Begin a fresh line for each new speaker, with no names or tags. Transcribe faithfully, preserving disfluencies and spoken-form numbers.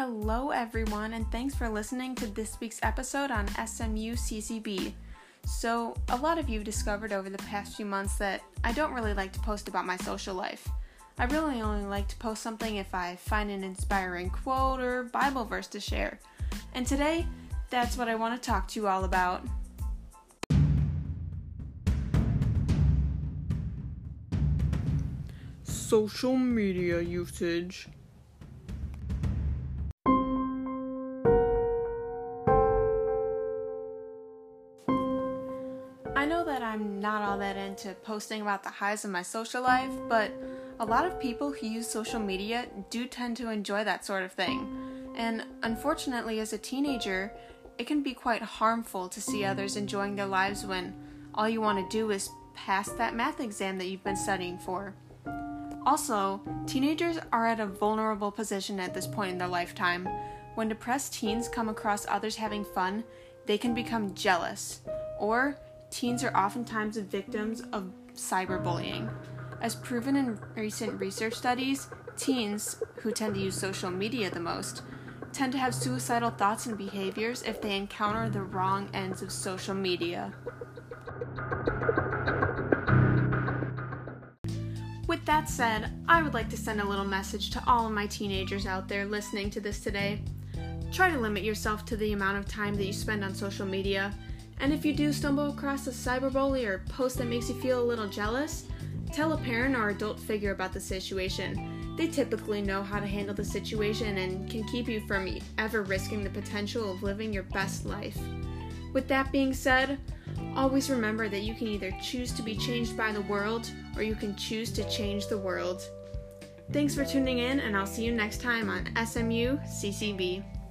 Hello everyone, and thanks for listening to this week's episode on S M U C C B. So, a lot of you have discovered over the past few months that I don't really like to post about my social life. I really only like to post something if I find an inspiring quote or Bible verse to share. And today, that's what I want to talk to you all about. Social media usage. I know that I'm not all that into posting about the highs of my social life, but a lot of people who use social media do tend to enjoy that sort of thing. And unfortunately, as a teenager, it can be quite harmful to see others enjoying their lives when all you want to do is pass that math exam that you've been studying for. Also, teenagers are at a vulnerable position at this point in their lifetime. When depressed teens come across others having fun, they can become jealous, or teens are oftentimes victims of cyberbullying. As proven in recent research studies, teens, who tend to use social media the most, tend to have suicidal thoughts and behaviors if they encounter the wrong ends of social media. With that said, I would like to send a little message to all of my teenagers out there listening to this today. Try to limit yourself to the amount of time that you spend on social media. And if you do stumble across a cyberbully or post that makes you feel a little jealous, tell a parent or adult figure about the situation. They typically know how to handle the situation and can keep you from ever risking the potential of living your best life. With that being said, always remember that you can either choose to be changed by the world or you can choose to change the world. Thanks for tuning in, and I'll see you next time on S M U C C B.